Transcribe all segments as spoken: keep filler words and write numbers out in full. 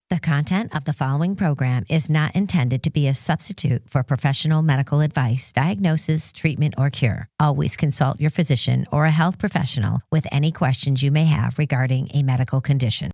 The content of the following program is not intended to be a substitute for professional medical advice, diagnosis, treatment, or cure. Always consult your physician or a health professional with any questions you may have regarding a medical condition.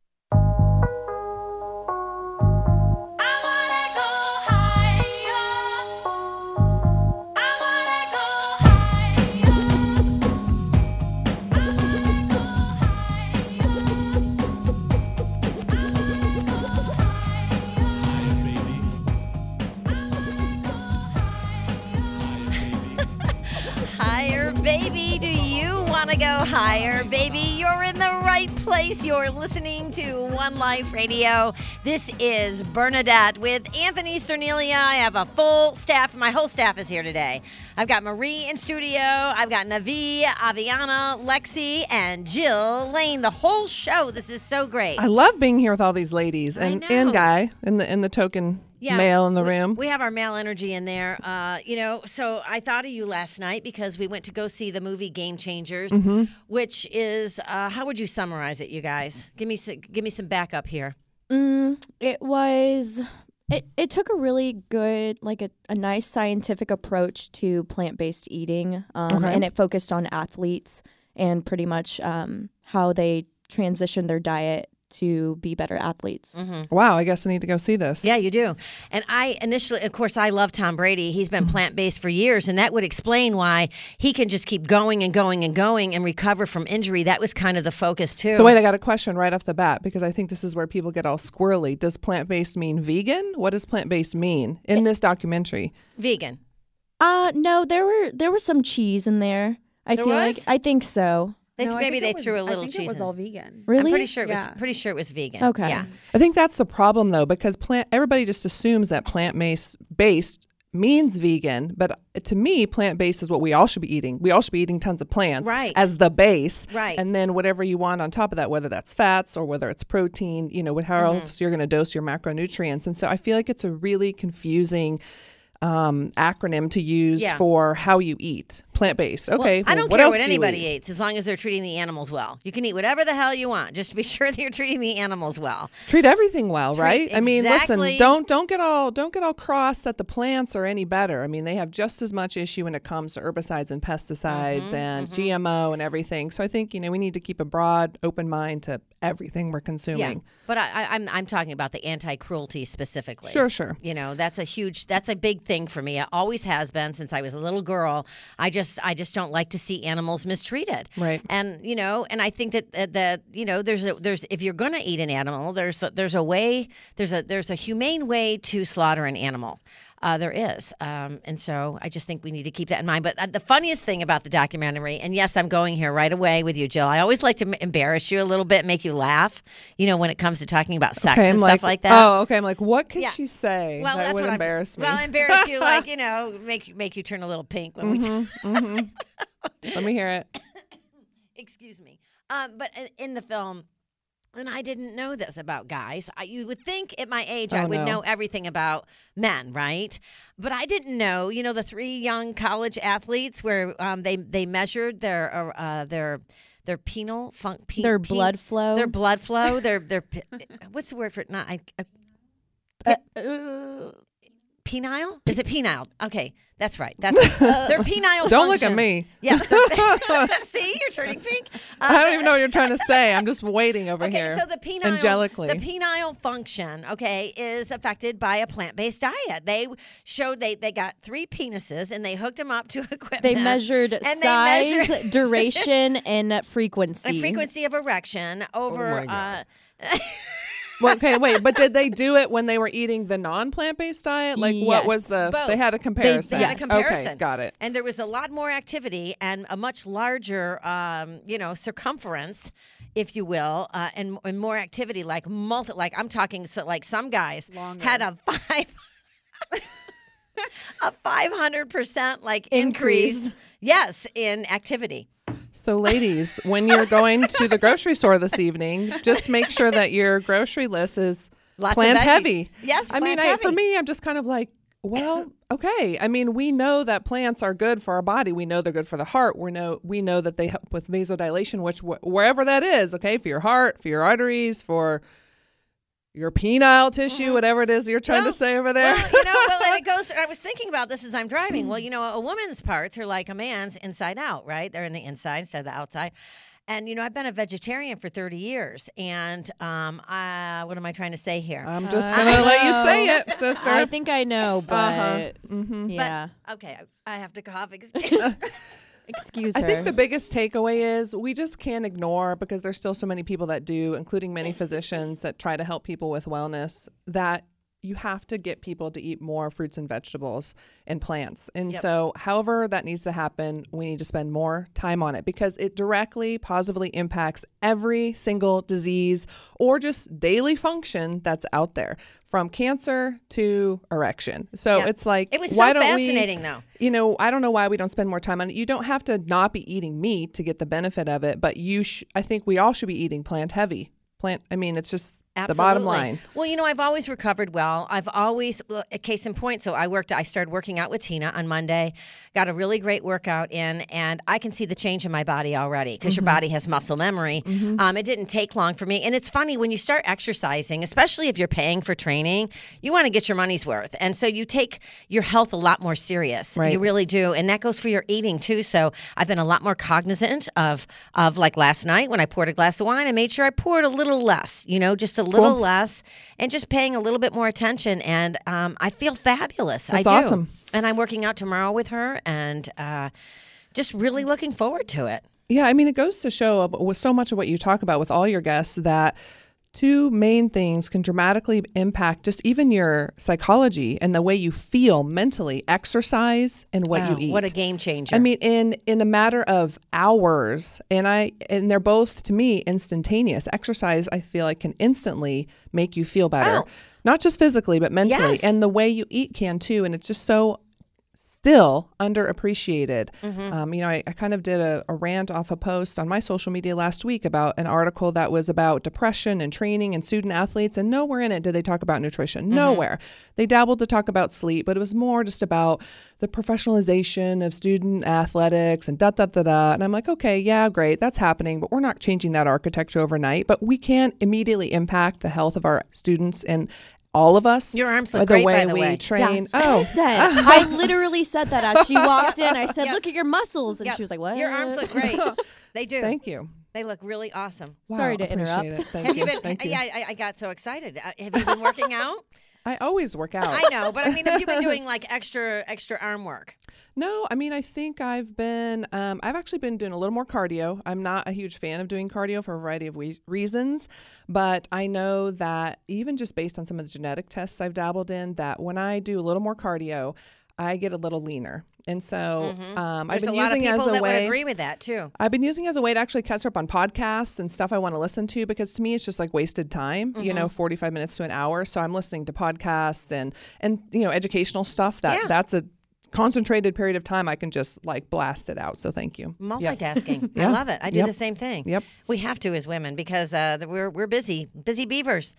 Go higher, baby. You're in the right place. You're listening to One Life Radio. This is Bernadette with Anthony Cernelia. I have a full staff. My whole staff is here today. I've got Marie in studio. I've got Navi, Aviana, Lexi, and Jill Lane. The whole show. This is so great. I love being here with all these ladies and, and Guy in the in the token. Yeah, male in the we, room. We have our male energy in there. Uh, you know, so I thought of you last night because we went to go see the movie Game Changers, mm-hmm. which is, uh, how would you summarize it, you guys? Give me some, give me some backup here. Mm, it was, it, it took a really good, like a, a nice scientific approach to plant-based eating, um, okay. and it focused on athletes and pretty much um, how they transition their diet to be better athletes. Mm-hmm. Wow, I guess I need to go see this. Yeah, you do. And I initially, of course, I love Tom Brady. He's been mm-hmm. plant-based for years, and that would explain why he can just keep going and going and going and recover from injury. That was kind of the focus, too. So wait, I got a question right off the bat, because I think this is where people get all squirrely. Does plant-based mean vegan? What does plant-based mean in this documentary? Vegan. Uh, no, there were there was some cheese in there. I there feel was? like I think so. They, no, maybe they was, threw a little I think cheese it was in. all vegan. Really? I'm pretty sure it yeah. was pretty sure it was vegan. Okay. Yeah. I think that's the problem though, because plant everybody just assumes that plant-based based means vegan, but to me, plant-based is what we all should be eating. We all should be eating tons of plants right. as the base. Right. And then whatever you want on top of that, whether that's fats or whether it's protein, you know, how mm-hmm. else you're going to dose your macronutrients. And so I feel like it's a really confusing um acronym to use yeah. for how you eat plant-based. Okay, well, I don't well, care what, what anybody eats as long as they're treating the animals well. You can eat whatever the hell you want, just be sure that you're treating the animals well. Treat everything well, Treat, right? Exactly. I mean, listen, don't don't get all don't get all cross that the plants are any better. I mean, they have just as much issue when it comes to herbicides and pesticides mm-hmm, and mm-hmm. G M O and everything. So I think, you know, we need to keep a broad, open mind to everything we're consuming. Yeah. But I, I, I'm I'm talking about the anti-cruelty specifically. Sure, sure. You know, that's a huge, that's a big thing for me. It always has been since I was a little girl. I just I just don't like to see animals mistreated. Right. And you know, and I think that that, that you know, there's a there's if you're going to eat an animal, there's a, there's a way there's a there's a humane way to slaughter an animal. Uh, there is. Um, and so I just think we need to keep that in mind. But uh, the funniest thing about the documentary, and yes, I'm going here right away with you, Jill. I always like to m- embarrass you a little bit, make you laugh, you know, when it comes to talking about sex okay, and I'm stuff like, like that. Oh, okay. I'm like, what could yeah. she say well, that that's would what embarrass I'm, me? Well, embarrass you, like, you know, make, make you turn a little pink when mm-hmm, we mm-hmm. Let me hear it. Excuse me. Um, but in, in the film, and I didn't know this about guys. I, you would think at my age oh, I would no. know everything about men, right? But I didn't know. You know, the three young college athletes where um, they they measured their uh, their their penal fun, pe- their pe- blood flow, their blood flow, their their what's the word for it? Not I. I uh, uh, penile? Is it penile? Okay, that's right. That's their penile. Don't function. look at me. Yeah. See, you're turning pink. Uh, I don't even know what you're trying to say. I'm just waiting over okay, here. So the penile, angelically. the penile function, okay, is affected by a plant-based diet. They showed they they got three penises and they hooked them up to equipment. They measured and size, they measured duration, and frequency. The frequency of erection over. Oh my God. Uh, Well, okay, wait, but did they do it when they were eating the non-plant-based diet? Like, yes. what was the? Both. They had a comparison. They had a comparison. Okay, got it. And there was a lot more activity and a much larger, um, you know, circumference, if you will, uh, and, and more activity. Like multi, like I'm talking, so like some guys Longer. had a five, a five hundred percent like increase. Increase. Yes, in activity. So, ladies, when you're going to the grocery store this evening, just make sure that your grocery list is Lots of plant veggies. heavy. Yes, I mean, plant I, heavy. for me, I'm just kind of like, well, okay. I mean, we know that plants are good for our body. We know they're good for the heart. We know we know that they help with vasodilation, which wh- wherever that is, okay, for your heart, for your arteries, for your penile tissue, mm-hmm. whatever it is you're trying well, to say over there. Well, you know, well, and it goes, I was thinking about this as I'm driving. Well, you know, a woman's parts are like a man's inside out, right? They're in the inside instead of the outside. And, you know, I've been a vegetarian for thirty years. And um, uh, what am I trying to say here? I'm just uh, going to let you say it, sister. I think I know, but uh-huh. mm-hmm. yeah. But, okay, I, I have to cough. Excuse her. I think the biggest takeaway is we just can't ignore, because there's still so many people that do, including many physicians that try to help people with wellness, that you have to get people to eat more fruits and vegetables and plants. And yep. so however that needs to happen, we need to spend more time on it, because it directly positively impacts every single disease or just daily function that's out there, from cancer to erection. So yep. it's like, it was so why don't fascinating we, though. You know, I don't know why we don't spend more time on it. You don't have to not be eating meat to get the benefit of it, but you sh- I think we all should be eating plant heavy. Plant, I mean, it's just Absolutely. The bottom line. Well, you know, I've always recovered well. I've always, a case in point, so I worked, I started working out with Tina on Monday, got a really great workout in, and I can see the change in my body already, because mm-hmm. your body has muscle memory. Mm-hmm. Um, it didn't take long for me. And it's funny, when you start exercising, especially if you're paying for training, you want to get your money's worth. And so you take your health a lot more serious. Right. You really do. And that goes for your eating too. So I've been a lot more cognizant of, of like last night when I poured a glass of wine, I made sure I poured a little less, you know, just a little cool. less, and just paying a little bit more attention. And um, I feel fabulous. That's I do. Awesome. And I'm working out tomorrow with her, and uh, just really looking forward to it. Yeah, I mean, it goes to show with so much of what you talk about with all your guests that two main things can dramatically impact just even your psychology and the way you feel mentally: exercise and what oh, you eat. What a game changer. I mean, in in a matter of hours, and I and they're both, to me, instantaneous. Exercise, I feel like, can instantly make you feel better. Oh. Not just physically, but mentally. Yes. And the way you eat can too. And it's just so still underappreciated. Mm-hmm. Um, you know, I, I kind of did a, a rant off a post on my social media last week about an article that was about depression and training and student athletes, and nowhere in it did they talk about nutrition. Mm-hmm. Nowhere. They dabbled to talk about sleep, but it was more just about the professionalization of student athletics and da da da da. And I'm like, okay, yeah, great, that's happening, but we're not changing that architecture overnight. But we can immediately impact the health of our students and all of us. Your arms look the great, way by the we way. train. Yeah, oh, I said. I literally said that as she walked in. I said, Yep. "Look at your muscles," and Yep. she was like, "What?" Your arms look great. They do. Thank you. They look really awesome. Wow, Sorry to appreciate interrupt. it. Thank Have you. you been? Thank you. Yeah, I, I got so excited. Uh, have you been working out? I always work out. I know, but I mean, have you been doing like extra extra arm work? No, I mean, I think I've been, um, I've actually been doing a little more cardio. I'm not a huge fan of doing cardio for a variety of we- reasons, but I know that even just based on some of the genetic tests I've dabbled in, that when I do a little more cardio, I get a little leaner. And so Mm-hmm. um, I've There's been a lot of using people as a that would way. agree with that too. I've been using as a way to actually catch up on podcasts and stuff I want to listen to, because to me it's just like wasted time, Mm-hmm. you know, forty-five minutes to an hour. So I'm listening to podcasts and, and you know, educational stuff that Yeah. that's a concentrated period of time. I can just like blast it out. So thank you. Multitasking. Yeah. I love it. I do Yep. the same thing. Yep. We have to as women, because uh, we're we're busy, busy beavers.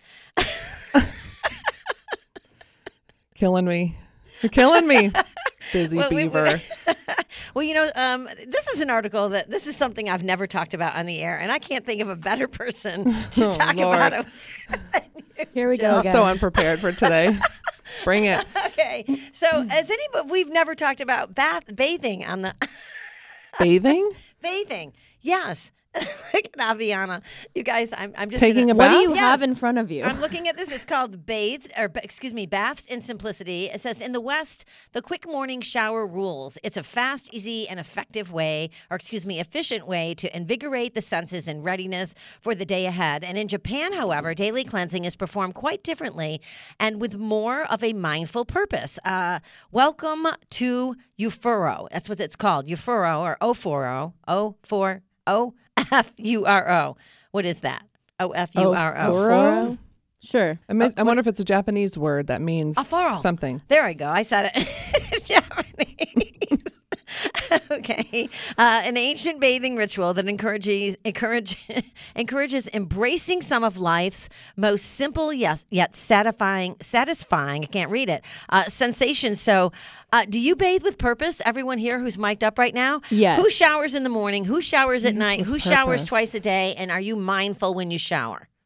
Killing me. You're killing me. Busy Well, we- we- beaver. Well, you know, um, this is an article that this is something I've never talked about on the air, and I can't think of a better person to Oh, talk Lord. about it. Here we go. I'm again. so unprepared for today. Bring it. Okay, so as anybody, we've never talked about bath bathing on the Bathing? bathing. Yes. Look at Aviana. You guys, I'm, I'm just Taking gonna, a What bath? do you Yes. have in front of you? I'm looking at this. It's called Bathed, or b- excuse me, Bathed in Simplicity. It says, in the West, the quick morning shower rules. It's a fast, easy, and effective way, or excuse me, efficient way to invigorate the senses and readiness for the day ahead. And in Japan, however, daily cleansing is performed quite differently and with more of a mindful purpose. Uh, welcome to Ufuro. That's what it's called, Ufuro, or Ofuro, O four O F U R O. What is that? O F U R O. Ofuro? Sure. I, mean, I wonder if it's a Japanese word that means Afaro. something. There I go. I said it. Japanese. Okay. Uh, an ancient bathing ritual that encourages encourage, encourages embracing some of life's most simple yet, yet satisfying, satisfying, I can't read it, uh, sensations. So uh, do you bathe with purpose? Everyone here who's mic'd up right now? Yes. Who showers in the morning? Who showers at night? with Who showers purpose. twice a day? And are you mindful when you shower?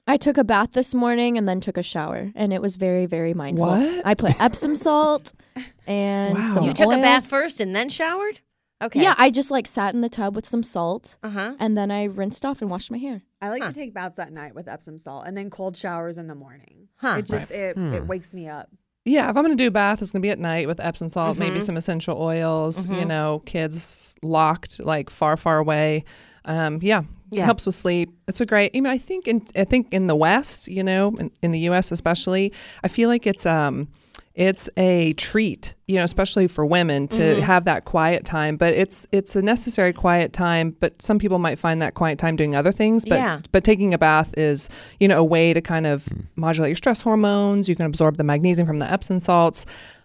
I took a bath this morning and then took a shower, and it was very, very mindful. What? I put Epsom salt and Wow. some You took a oils. bath first and then showered? Okay. Yeah, I just like sat in the tub with some salt, Uh-huh. and then I rinsed off and washed my hair. I like Huh. to take baths at night with Epsom salt and then cold showers in the morning. Huh. It just it, Hmm. it wakes me up. Yeah, if I'm going to do a bath, it's going to be at night with Epsom salt, maybe Mhm. some essential oils, you Mhm. know, kids locked like far, far away. Um, yeah, Yeah. it helps with sleep. It's a great, I mean, I think in, I think in the West, you know, in, in the U S especially, I feel like it's, um, it's a treat, you know, especially for women to Mhm. have that quiet time, but it's, it's a necessary quiet time, but some people might find that quiet time doing other things, but, Yeah. but taking a bath is, you know, a way to kind of modulate your stress hormones. You can absorb the magnesium from the Epsom salts.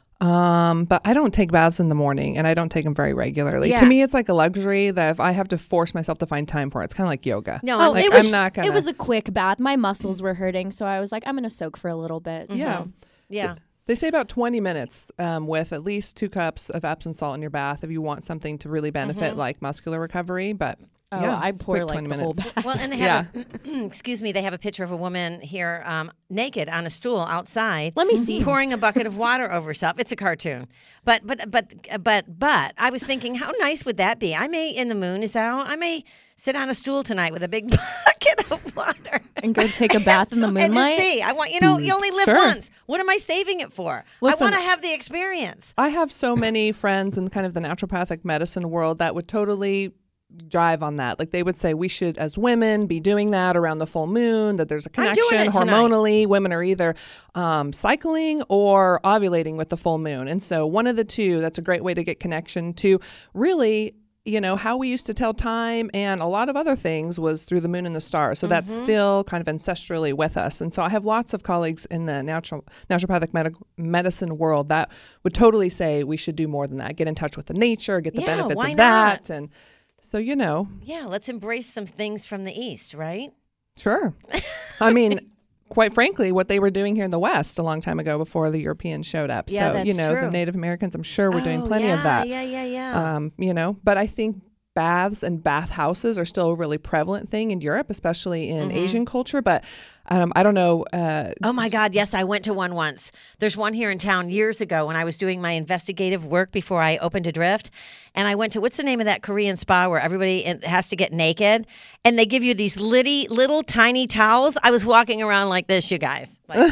Um, but I don't take baths in the morning, and I don't take them very regularly. Yeah. To me, it's like a luxury that if I have to force myself to find time for it, it's kind of like yoga. No, Oh, I'm like, it was I'm not gonna- it was a quick bath. My muscles were hurting, so I was like, I'm gonna soak for a little bit. Yeah. So. yeah. They say about twenty minutes um, with at least two cups of Epsom salt in your bath if you want something to really benefit Mhm. like muscular recovery. But Oh, yeah, I pour quick like twenty the whole minutes. bath. Well, and they have, a, excuse me, they have a picture of a woman here um, naked on a stool outside. Let me see. Pouring a bucket of water over herself. It's a cartoon. But, but, but, but, but, I was thinking, how nice would that be? I may, in the moon is out, I may sit on a stool tonight with a big bucket of water. And go take a bath in the And just moonlight. see. I want, you know, you only live Sure. once. What am I saving it for? Listen, I want to have the experience. I have so many friends in kind of the naturopathic medicine world that would totally drive on that. Like they would say we should, as women, be doing that around the full moon, that there's a I'm doing connection it tonight. hormonally. Women are either um, cycling or ovulating with the full moon. And so one of the two, that's a great way to get connection to really, you know, how we used to tell time and a lot of other things was through the moon and the stars. So that's still kind of ancestrally with us. And so I have lots of colleagues in the natural naturopathic med- medicine world that would totally say we should do more than that. Get in touch with the nature, get the Yeah, benefits why of not? that. And so, you know, Yeah, let's embrace some things from the East, right? sure. I mean, quite frankly, what they were doing here in the West a long time ago before the Europeans showed up. Yeah, so, that's you know, true. the Native Americans, I'm sure, were doing Oh, plenty yeah, of that. Yeah, yeah, yeah. Um, you know, but I think baths and bath houses are still a really prevalent thing in Europe, especially in Mm-hmm. Asian culture. But um, I don't know. Uh, Oh my God, yes, I went to one once. There's one here in town years ago when I was doing my investigative work before I opened Adrift. And I went to, what's the name of that Korean spa where everybody in- has to get naked? And they give you these litty, little tiny towels. I was walking around like this, you guys. Like,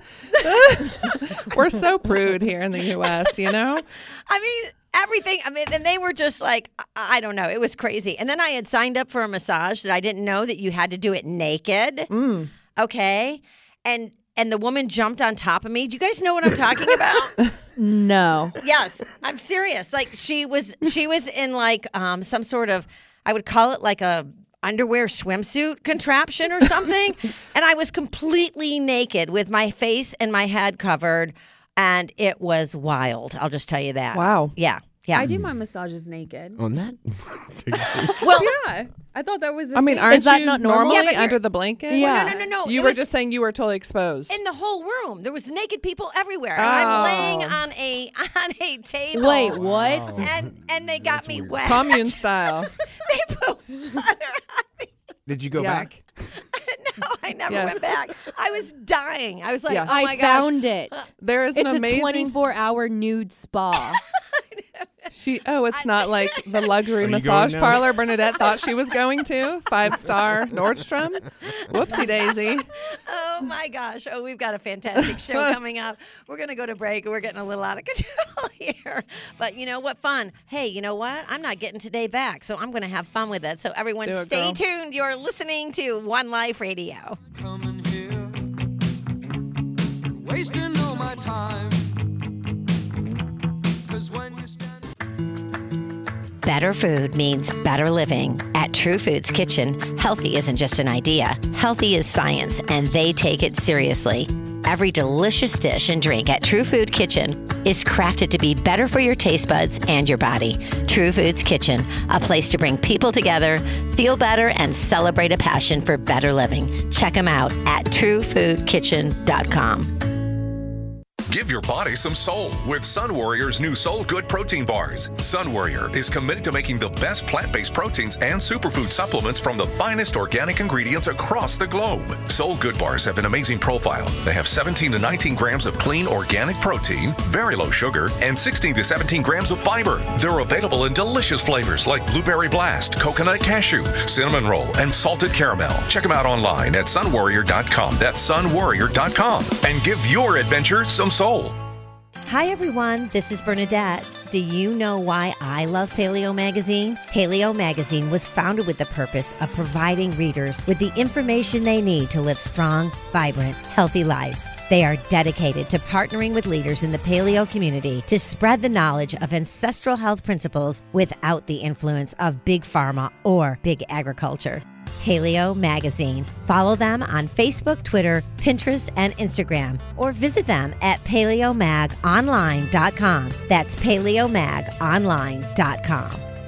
we're so prude here in the U S, you know? I mean, everything. I mean, and they were just like, I I don't know. It was crazy. And then I had signed up for a massage that I didn't know that you had to do it naked. Mm. Okay. And and the woman jumped on top of me. Do you guys know what I'm talking about? No. Yes, I'm serious. Like she was she was in like um some sort of, I would call it like a underwear swimsuit contraption or something. And I was completely naked with my face and my head covered. And it was wild. I'll just tell you that. Wow. Yeah. Yeah. I do my massages naked. On that? Well, Yeah, I thought that was. a I mean, thing. aren't that you not normal? normally Yeah, but you're- under the blanket? Yeah. no, no, no, no. You It were was just saying you were totally exposed. in the whole room. There was naked people everywhere. And Oh. I'm laying on a on a table. Wait, what? And and they got me wet. Commune style. They put water on me. Did you go Yeah. back? No, I never Yes. went back. I was dying. I was like, Yeah. oh my I gosh. found it. There is It's an a amazing. twenty-four hour nude spa. She oh, it's not like the luxury Are you massage going now? parlor Bernadette thought she was going to. Five star Nordstrom. Whoopsie daisy. Oh my gosh. Oh, we've got a fantastic show coming up. We're going to go to break. We're getting a little out of control here. But you know what? Fun. Hey, you know what? I'm not getting today back, so I'm going to have fun with it. So everyone Do it, stay girl. tuned. You're listening to One Life Radio. Coming here, wasting all my time. 'Cause when you stand. Better food means better living. At True Foods Kitchen, healthy isn't just an idea. Healthy is science, and they take it seriously. Every delicious dish and drink at True Food Kitchen is crafted to be better for your taste buds and your body. True Foods Kitchen, a place to bring people together, feel better, and celebrate a passion for better living. Check them out at true food kitchen dot com. Give your body some soul with Sun Warrior's new Soul Good protein bars. Sun Warrior is committed to making the best plant-based proteins and superfood supplements from the finest organic ingredients across the globe. Soul Good bars have an amazing profile. They have seventeen to nineteen grams of clean organic protein, very low sugar, and sixteen to seventeen grams of fiber. They're available in delicious flavors like blueberry blast, coconut cashew, cinnamon roll, and salted caramel. Check them out online at sun warrior dot com. That's sun warrior dot com. And give your adventure some soul. Hi, everyone. This is Bernadette. Do you know why I love Paleo Magazine? Paleo Magazine was founded with the purpose of providing readers with the information they need to live strong, vibrant, healthy lives. They are dedicated to partnering with leaders in the paleo community to spread the knowledge of ancestral health principles without the influence of big pharma or big agriculture. Paleo Magazine. Follow them on Facebook, Twitter, Pinterest, and Instagram, or visit them at paleo mag online dot com. That's paleo mag online dot com.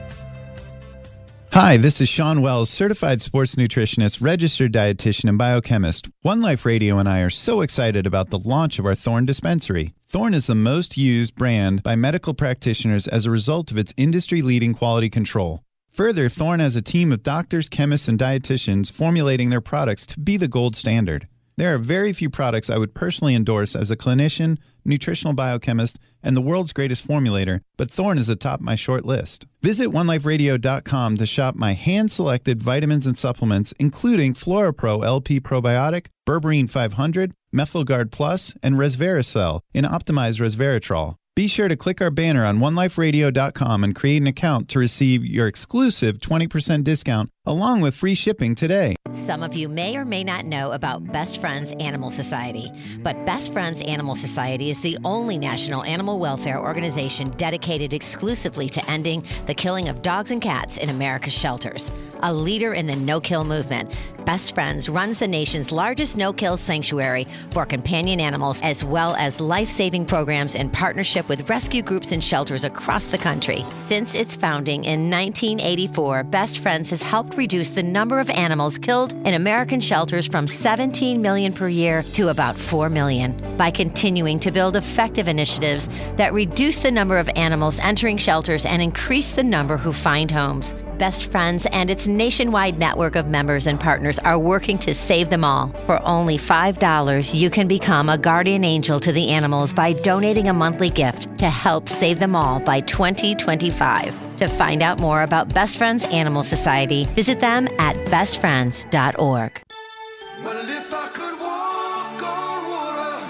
Hi, this is Sean Wells, certified sports nutritionist, registered dietitian, and biochemist. One Life Radio and I are so excited about the launch of our Thorne dispensary. Thorne is the most used brand by medical practitioners as a result of its industry-leading quality control. Further, Thorne has a team of doctors, chemists, and dietitians formulating their products to be the gold standard. There are very few products I would personally endorse as a clinician, nutritional biochemist, and the world's greatest formulator, but Thorne is atop my short list. Visit one life radio dot com to shop my hand-selected vitamins and supplements, including FloraPro L P Probiotic, Berberine five hundred, MethylGuard Plus, and Resveratrol in optimized resveratrol. Be sure to click our banner on one life radio dot com and create an account to receive your exclusive twenty percent discount along with free shipping today. Some of you may or may not know about Best Friends Animal Society, but Best Friends Animal Society is the only national animal welfare organization dedicated exclusively to ending the killing of dogs and cats in America's shelters. A leader in the no-kill movement, Best Friends runs the nation's largest no-kill sanctuary for companion animals, as well as life-saving programs in partnership with rescue groups and shelters across the country. Since its founding in nineteen eighty-four, Best Friends has helped reduce the number of animals killed in American shelters from seventeen million per year to about four million by continuing to build effective initiatives that reduce the number of animals entering shelters and increase the number who find homes. Best Friends and its nationwide network of members and partners are working to save them all. For only five dollars, you can become a guardian angel to the animals by donating a monthly gift to help save them all by twenty twenty-five. To find out more about Best Friends Animal Society, visit them at best friends dot org. Well, if I could walk on water,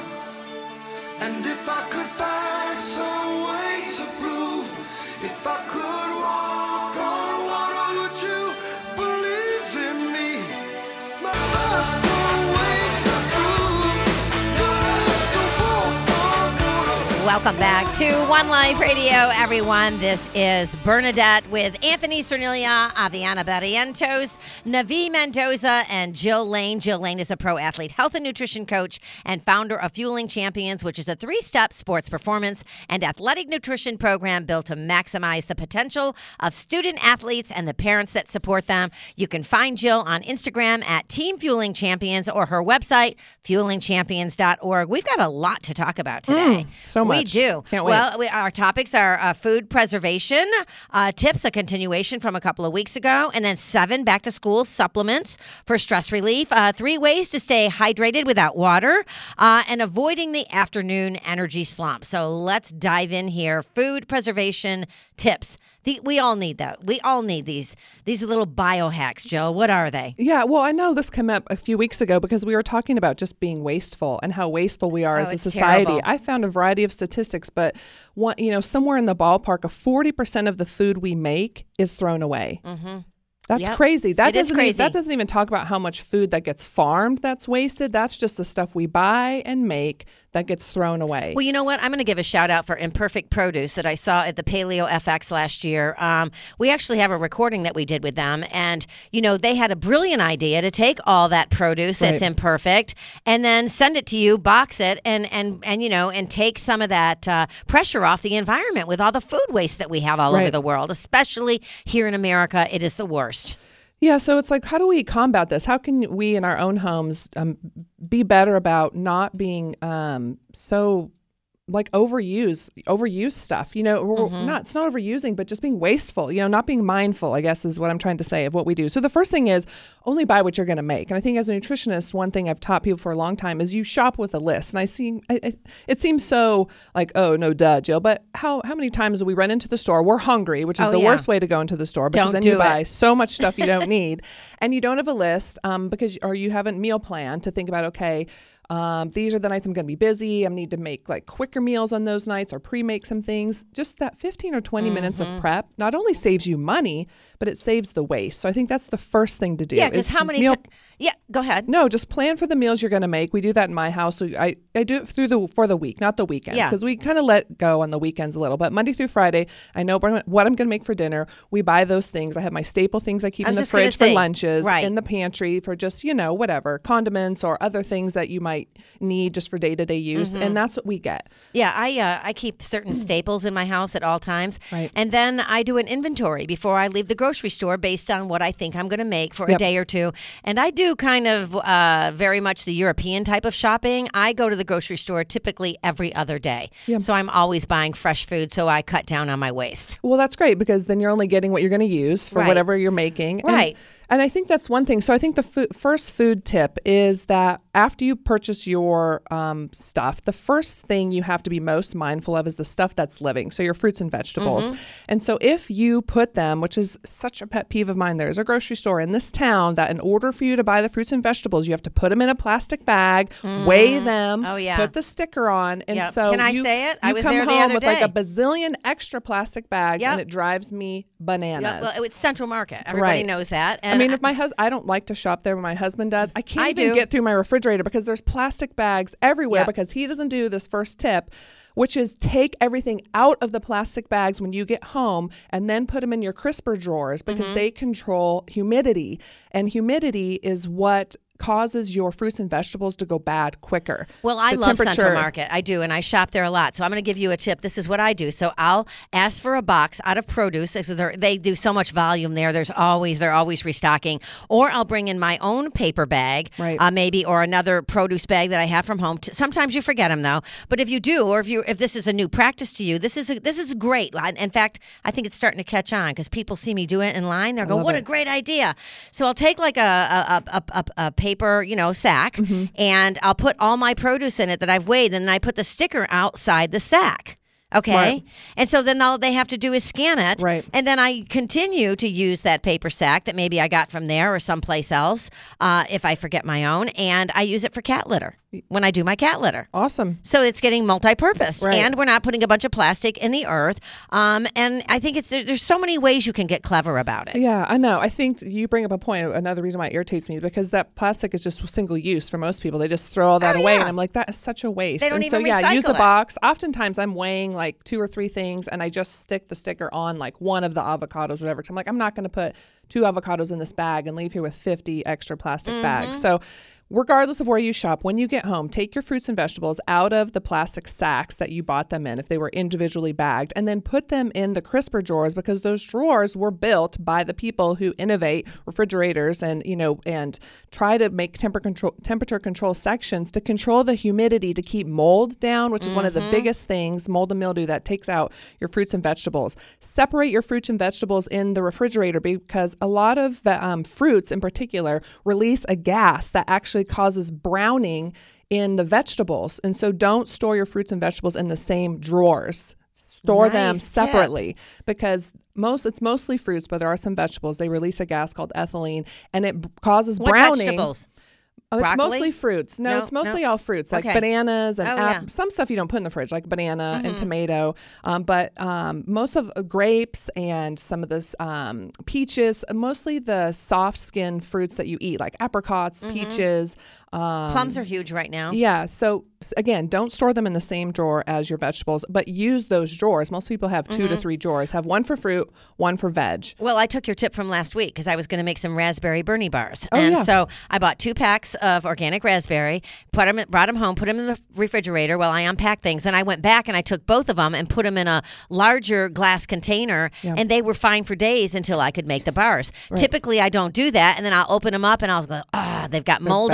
and if I could find some way to prove, if I could walk on water, would you believe in me? My heart's some way to prove, I could walk on water. Welcome back to One Life Radio, everyone. This is Bernadette with Anthony Cernilia, Aviana Barrientos, Navi Mendoza, and Jill Lane. Jill Lane is a pro athlete, health and nutrition coach, and founder of Fueling Champions, which is a three-step sports performance and athletic nutrition program built to maximize the potential of student athletes and the parents that support them. You can find Jill on Instagram at Team Fueling Champions or her website, fueling champions dot org. We've got a lot to talk about today. Mm, so much. We do. Can't wait. Well, we, our topics are uh, food preservation uh, tips, a continuation from a couple of weeks ago, and then seven back-to-school supplements for stress relief, uh, three ways to stay hydrated without water, uh, and avoiding the afternoon energy slump. So let's dive in here. Food preservation tips. The, we all need that. We all need these these little biohacks, Jill. What are they? Yeah, well, I know this came up a few weeks ago because we were talking about just being wasteful and how wasteful we are Oh, as a it's society. terrible. I found a variety of statistics, but one, you know, somewhere in the ballpark of forty percent of the food we make is thrown away. Mm-hmm. That's Yep. crazy. That It is doesn't crazy. Even, that doesn't even talk about how much food that gets farmed that's wasted. That's just the stuff we buy and make that gets thrown away. Well, you know what? I'm going to give a shout out for Imperfect Produce that I saw at the Paleo F X last year. Um, we actually have a recording that we did with them. And, you know, they had a brilliant idea to take all that produce that's Right. imperfect and then send it to you, box it, and, and, and you know, and take some of that uh, pressure off the environment with all the food waste that we have all over Right. the world, especially here in America. It is the worst. Yeah, so it's like, how do we combat this? How can we in our own homes um, be better about not being um, so like overuse overuse stuff. You know, we're Mm-hmm. not it's not overusing, but just being wasteful. You know, not being mindful, I guess, is what I'm trying to say of what we do. So the first thing is only buy what you're going to make. And I think as a nutritionist, one thing I've taught people for a long time is you shop with a list. And I see I, I, it seems so like, oh no, duh, Jill. But how how many times do we run into the store? We're hungry, which is Oh, the yeah. worst way to go into the store because Don't then do you buy it. so much stuff you don't need, and you don't have a list um, because or you haven't meal planned to think about okay. Um, these are the nights I'm going to be busy. I need to make like quicker meals on those nights or pre-make some things. Just that fifteen or twenty minutes Mm-hmm. of prep not only saves you money, but it saves the waste. So I think that's the first thing to do. Yeah, because is how many? meal- ti- yeah, go ahead. no, just plan for the meals you're going to make. We do that in my house. So I, I do it through the for the week, not the weekends, Yeah. because we kind of let go on the weekends a little. But Monday through Friday, I know what I'm what I'm going to make for dinner. We buy those things. I have my staple things I keep I in was the just gonna fridge for say, lunches, right. in the pantry for just you know whatever condiments or other things that you might need just for day to day use, Mm-hmm. and that's what we get. Yeah, I uh, I keep certain staples in my house at all times, Right. and then I do an inventory before I leave the grocery store based on what I think I'm going to make for a Yep. day or two. And I do kind of uh, very much the European type of shopping. I go to the grocery store typically every other day, Yeah. so I'm always buying fresh food, so I cut down on my waste. Well, that's great because then you're only getting what you're going to use for Right. whatever you're making. And, Right. And I think that's one thing. So I think the fo- first food tip is that after you purchase your um, stuff, the first thing you have to be most mindful of is the stuff that's living. So your fruits and vegetables. Mm-hmm. And so if you put them, which is such a pet peeve of mine, there's a grocery store in this town that in order for you to buy the fruits and vegetables, you have to put them in a plastic bag, weigh them, Oh, yeah. put the sticker on. And Yep. so Can I you, say it? you I was come there the home other with like a day. bazillion extra plastic bags Yep. and it drives me bananas. Yeah, well, it's Central Market. Everybody Right. knows that. I And mean, if my husband, I don't like to shop there, but my husband does. I can't I even do. get through my refrigerator because there's plastic bags everywhere Yep. because he doesn't do this first tip, which is take everything out of the plastic bags when you get home and then put them in your crisper drawers because Mm-hmm. they control humidity. And humidity is what causes your fruits and vegetables to go bad quicker. Well, I The love Central temperature- Market. I do, and I shop there a lot. So I'm going to give you a tip. This is what I do. So I'll ask for a box out of produce. So they're- they do so much volume there. There's always they're always restocking. Or I'll bring in my own paper bag, Right. uh, maybe, or another produce bag that I have from home. T- Sometimes you forget them though. But if you do, or if you if this is a new practice to you, this is a, this is great. I- In fact, I think it's starting to catch on because people see me do it in line. They're going, love "What a it. great idea!" So I'll take like a a, a, a, a paper, you know, sack, Mm-hmm. and I'll put all my produce in it that I've weighed, and then I put the sticker outside the sack. Okay. Smart. And so then all they have to do is scan it. Right. And then I continue to use that paper sack that maybe I got from there or someplace else uh, if I forget my own. And I use it for cat litter when I do my cat litter. Awesome. So it's getting multi-purpose, Right. and we're not putting a bunch of plastic in the earth. Um, and I think it's there, there's so many ways you can get clever about it. Yeah, I know. I think you bring up a point. Another reason why it irritates me is because that plastic is just single use for most people. They just throw all that Oh, away, yeah. and I'm like, that is such a waste. They don't and so even yeah, use recycle a it. box. Oftentimes, I'm weighing like two or three things, and I just stick the sticker on like one of the avocados, whatever. So I'm like, I'm not going to put two avocados in this bag and leave here with fifty extra plastic Mm-hmm. bags. So. Regardless of where you shop, when you get home, take your fruits and vegetables out of the plastic sacks that you bought them in if they were individually bagged, and then put them in the crisper drawers because those drawers were built by the people who innovate refrigerators and, you know, and try to make temper control, temperature control sections to control the humidity to keep mold down, which is one of the biggest things, mold and mildew, that takes out your fruits and vegetables. Separate your fruits and vegetables in the refrigerator because a lot of um, fruits in particular release a gas that actually causes browning in the vegetables. And so don't store your fruits and vegetables in the same drawers. Store them Nice tip. separately because most it's mostly fruits, but there are some vegetables. They release a gas called ethylene and it b- causes What browning. vegetables? Oh, it's Broccoli? mostly fruits. No, No, it's mostly no. all fruits, like Okay. bananas and Oh, ap- yeah. some stuff you don't put in the fridge, like banana and tomato. Um, but um, most of uh, grapes and some of this um, peaches, mostly the soft skin fruits that you eat, like apricots, peaches. Um, Plums are huge right now. yeah. So s- again, don't store them in the same drawer as your vegetables, but use those drawers. Most people have 2 to three drawers. Have one for fruit, one for veg. Well, I took your tip from last week because I was going to make some raspberry Bernie bars. Oh, and yeah. so I bought two packs of organic raspberry, put them, brought them home, put them in the refrigerator while I unpacked things. And I went back and I took both of them and put them in a larger glass container. Yeah. And they were fine for days until I could make the bars. Typically, I don't do that. And then I'll open them up and I'll go, ah, they've got mold on bad. them. Yep.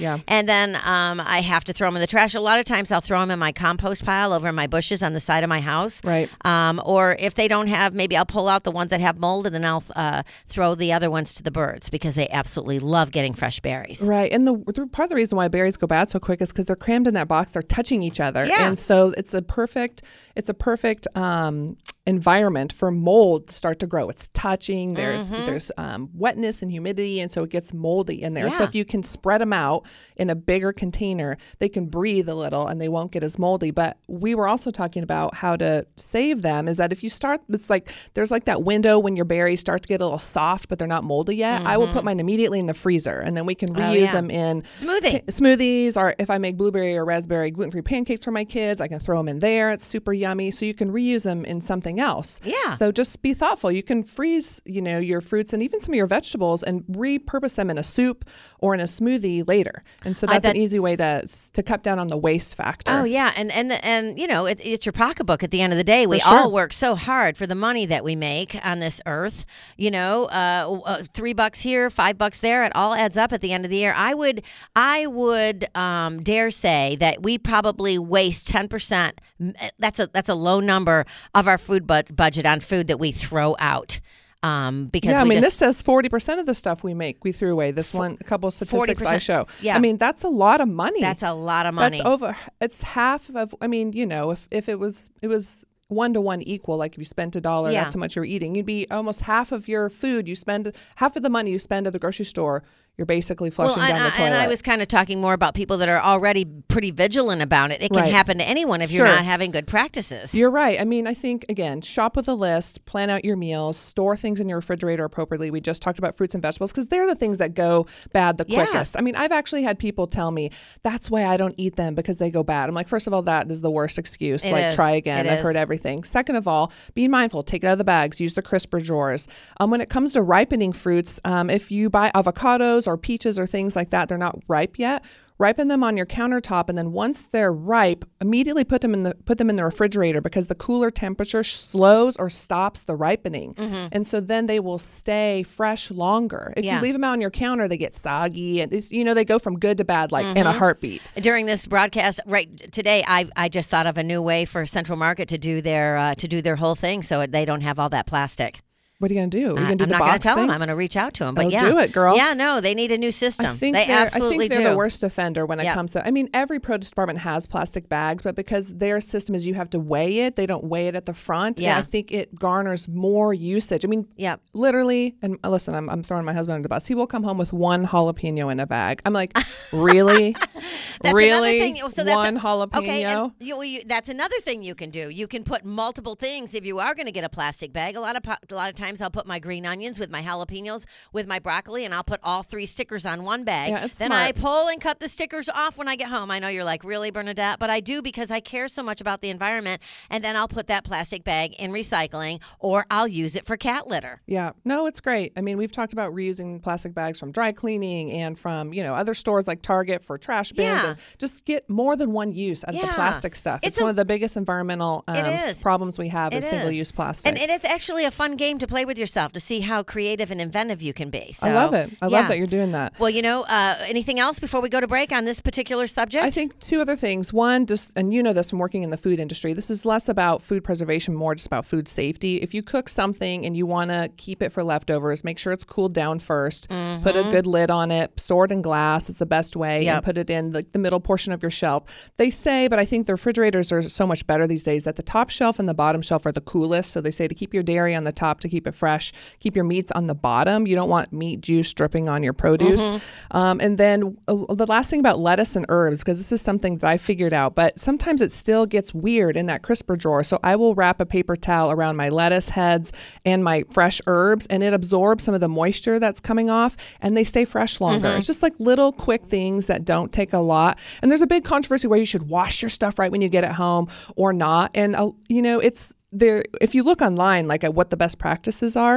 Yeah. And then um, I have to throw them in the trash. A lot of times I'll throw them in my compost pile over in my bushes on the side of my house. Right. Um, or if they don't have, maybe I'll pull out the ones that have mold and then I'll uh, throw the other ones to the birds because they absolutely love getting fresh berries. Right. And the, the part of the reason why berries go bad so quick is because they're crammed in that box. They're touching each other. Yeah. And so it's a perfect, it's a perfect um, environment for mold to start to grow. It's touching. There's Mm-hmm. there's um, wetness and humidity, and so it gets moldy in there. So Yeah. if you can spread them out in a bigger container, they can breathe a little and they won't get as moldy. But we were also talking about how to save them. Is that if you start, it's like there's like that window when your berries start to get a little soft, but they're not moldy yet. I will put mine immediately in the freezer, and then we can reuse Mm-hmm. Oh, yeah. them in Smoothie. pa- smoothies, or if I make blueberry or raspberry gluten-free pancakes for my kids, I can throw them in there. It's super yummy. So you can reuse them in something else. Yeah. So just be thoughtful. You can freeze, you know, your fruits and even some of your vegetables and repurpose them in a soup or in a smoothie later. And so I that's bet- an easy way to to cut down on the waste factor. Oh yeah, and and and you know, it, it's your pocketbook at the end of the day. We For sure. all work so hard for the money that we make on this earth. You know, uh, uh, three bucks here, five bucks there. It all adds up at the end of the year. I would, I would um, dare say that we probably waste ten percent. That's a that's a low number of our food bu- budget on food that we throw out. Um, because Yeah, I we mean, just, this says forty percent of the stuff we make, we threw away. This one, a couple of statistics I forty percent. show. Yeah. I mean, that's a lot of money. that's a lot of money. That's over. It's half of. I mean, you know, if if it was it was one to one equal, like if you spent a dollar, Yeah. that's how much you're eating. You'd be almost half of your food you spend, half of the money you spend at the grocery store. You're basically flushing well, down and, the toilet. and I was kind of talking more about people that are already pretty vigilant about it. It can Right. happen to anyone if you're Sure. not having good practices. You're right. I mean, I think, again, shop with a list, plan out your meals, store things in your refrigerator appropriately. We just talked about fruits and vegetables because they're the things that go bad the Yeah. quickest. I mean, I've actually had people tell me that's why I don't eat them because they go bad. I'm like, first of all, that is the worst excuse. It like, is. try again. It I've is. heard everything. Second of all, be mindful. Take it out of the bags. Use the crisper drawers. Um, when it comes to ripening fruits, um, if you buy avocados or peaches or things like that, they're not ripe yet. Ripen them on your countertop, and then once they're ripe, immediately put them in the put them in the refrigerator because the cooler temperature slows or stops the ripening, Mm-hmm. and so then they will stay fresh longer. If Yeah. you leave them out on your counter, they get soggy, and it's, you know they go from good to bad like in a Mm-hmm. heartbeat. During this broadcast, right today, I I just thought of a new way for Central Market to do their uh, to do their whole thing, so they don't have all that plastic. What are you gonna do? Are you Uh, gonna do I'm the not going to box tell thing? them. I'm going to reach out to them. But Oh, yeah, do it, girl. Yeah, no, they need a new system. I think they they're, absolutely I think they're do. the worst offender when it Yep. comes to. I mean, every produce department has plastic bags, but because their system is you have to weigh it, they don't weigh it at the front. Yeah. And I think it garners more usage. I mean, Yep. literally. And uh, listen, I'm, I'm throwing my husband under the bus. He will come home with one jalapeno in a bag. I'm like, really, That's really, another thing. So that's one a- jalapeno. Okay, and you, you, that's another thing you can do. You can put multiple things if you are going to get a plastic bag. A lot of po- a lot of times I'll put my green onions with my jalapenos with my broccoli, and I'll put all three stickers on one bag. Yeah, it's then smart. I pull and cut the stickers off when I get home. I know you're like, really, Bernadette? But I do because I care so much about the environment. And then I'll put that plastic bag in recycling, or I'll use it for cat litter. Yeah, no, it's great. I mean, we've talked about reusing plastic bags from dry cleaning and from, you know, other stores like Target for trash bins. Yeah. And just get more than one use out of the Yeah. plastic stuff. It's It's, a- one of the biggest environmental um, It is. problems we have It is is. single-use plastic. And, and it's actually a fun game to play with yourself to see how creative and inventive you can be. So, I love it. I yeah. love that you're doing that. Well, you know, uh, anything else before we go to break on this particular subject? I think two other things. One, just, and you know this from working in the food industry, this is less about food preservation, more just about food safety. If you cook something and you want to keep it for leftovers, make sure it's cooled down first. Mm-hmm. Put a good lid on it. Store it in glass is the best way. Yep. And put it in the, the middle portion of your shelf. They say, but I think the refrigerators are so much better these days, that the top shelf and the bottom shelf are the coolest. So they say to keep your dairy on the top to keep it fresh. Keep your meats on the bottom. You don't want meat juice dripping on your produce. Mm-hmm. Um, and then uh, the last thing about lettuce and herbs, because this is something that I figured out, but sometimes it still gets weird in that crisper drawer. So I will wrap a paper towel around my lettuce heads and my fresh herbs, and it absorbs some of the moisture that's coming off, and they stay fresh longer. Mm-hmm. It's just like little quick things that don't take a lot. And there's a big controversy where you should wash your stuff right when you get it home or not. And, uh, you know, it's there. If you look online, like at what the best practices are,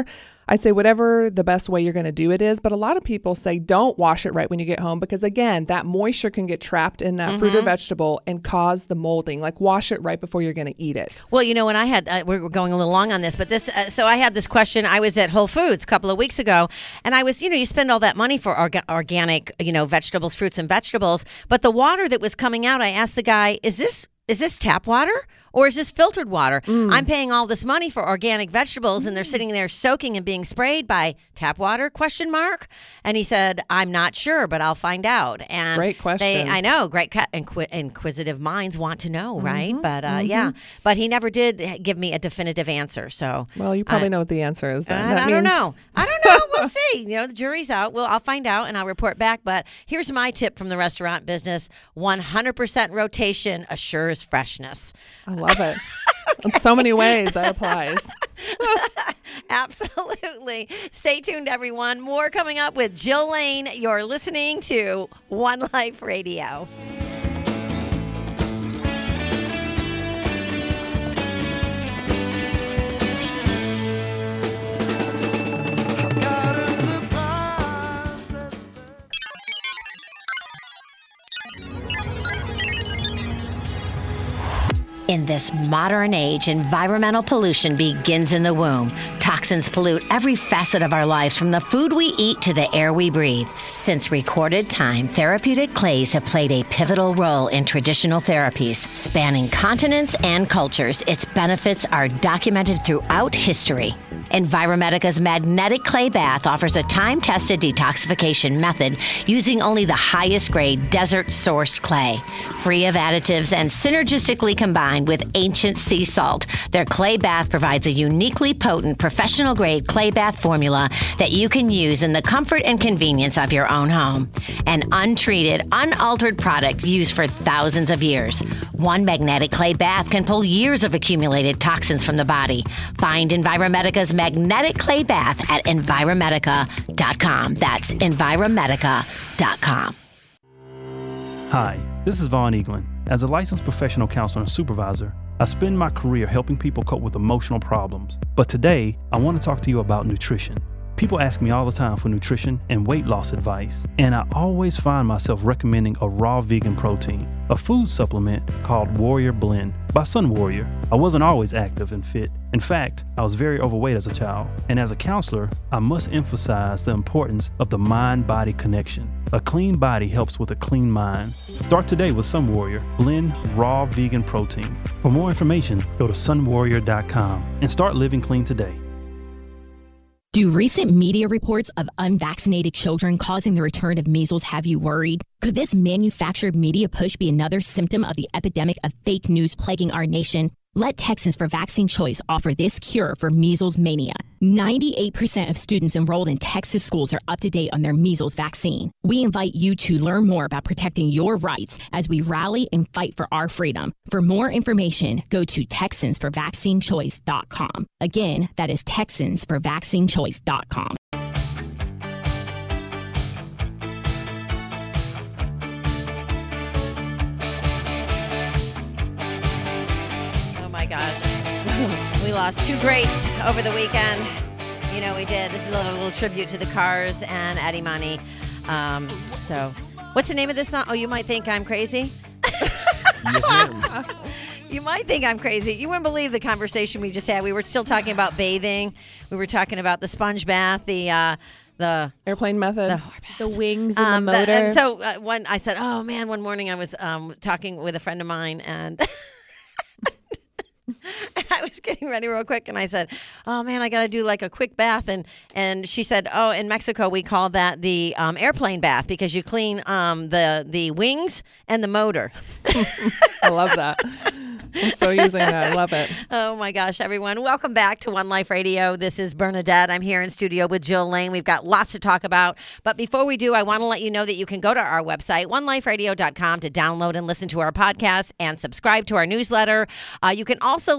I'd say whatever the best way you're going to do it is. But a lot of people say don't wash it right when you get home because, again, that moisture can get trapped in that mm-hmm. fruit or vegetable and cause the molding. Like, wash it right before you're going to eat it. Well, you know, when I had, uh, we're going a little long on this, but this, uh, so I had this question. I was at Whole Foods a couple of weeks ago, and I was, you know, you spend all that money for orga- organic, you know, vegetables, fruits and vegetables, but the water that was coming out, I asked the guy, is this, is this tap water? Or is this filtered water? Mm. I'm paying all this money for organic vegetables, and they're sitting there soaking and being sprayed by tap water? Question mark. And he said, "I'm not sure, but I'll find out." And great question. They, I know, great inqu- inquisitive minds want to know, right? Mm-hmm. But uh, mm-hmm. yeah, but he never did give me a definitive answer. So, well, you probably uh, know what the answer is. Then uh, that I means... don't know. I don't know. We'll see. You know, the jury's out. Well, I'll find out and I'll report back. But here's my tip from the restaurant business: one hundred percent rotation assures freshness. I love it. In so many ways that applies. Absolutely. Stay tuned, everyone. More coming up with Jill Lane. You're listening to One Life Radio. In this modern age, environmental pollution begins in the womb. Toxins pollute every facet of our lives, from the food we eat to the air we breathe. Since recorded time, therapeutic clays have played a pivotal role in traditional therapies. Spanning continents and cultures, its benefits are documented throughout history. Enviromedica's magnetic clay bath offers a time-tested detoxification method using only the highest grade desert-sourced clay. Free of additives and synergistically combined with ancient sea salt, their clay bath provides a uniquely potent professional-grade clay bath formula that you can use in the comfort and convenience of your own home. An untreated, unaltered product used for thousands of years. One magnetic clay bath can pull years of accumulated toxins from the body. Find Enviromedica's magnetic clay bath at Enviromedica dot com. That's Enviromedica dot com. Hi, this is Vaughn Eaglin. As a licensed professional counselor and supervisor, I spend my career helping people cope with emotional problems. But today, I want to talk to you about nutrition. People ask me all the time for nutrition and weight loss advice, and I always find myself recommending a raw vegan protein, a food supplement called Warrior Blend by Sun Warrior. I wasn't always active and fit. In fact, I was very overweight as a child, and as a counselor, I must emphasize the importance of the mind-body connection. A clean body helps with a clean mind. Start today with Sun Warrior Blend Raw Vegan Protein. For more information, go to sun warrior dot com and start living clean today. Do recent media reports of unvaccinated children causing the return of measles have you worried? Could this manufactured media push be another symptom of the epidemic of fake news plaguing our nation? Let Texans for Vaccine Choice offer this cure for measles mania. ninety-eight percent of students enrolled in Texas schools are up to date on their measles vaccine. We invite you to learn more about protecting your rights as we rally and fight for our freedom. For more information, go to Texans for Vaccine Choice dot com. Again, that is Texans for Vaccine Choice dot com. We lost two greats over the weekend. You know, we did. This is a little, little tribute to the Cars and Eddie Money. Um, so, what's the name of this song? Oh, You Might Think I'm Crazy? Yes, ma'am. You might think I'm crazy. You wouldn't believe the conversation we just had. We were still talking about bathing. We were talking about the sponge bath, the uh, the airplane method, the, the wings and um, the motor. The, and so uh, one, I said, "Oh man!" One morning I was um, talking with a friend of mine, and I was getting ready real quick, and I said, "Oh man, I got to do like a quick bath." And and she said, "Oh, in Mexico we call that the um, airplane bath because you clean um, the the wings and the motor." I love that. I'm so using that. I love it. Oh my gosh, everyone. Welcome back to One Life Radio. This is Bernadette. I'm here in studio with Jill Lane. We've got lots to talk about. But before we do, I want to let you know that you can go to our website, one life radio dot com, to download and listen to our podcast and subscribe to our newsletter. Uh, you can also listen to our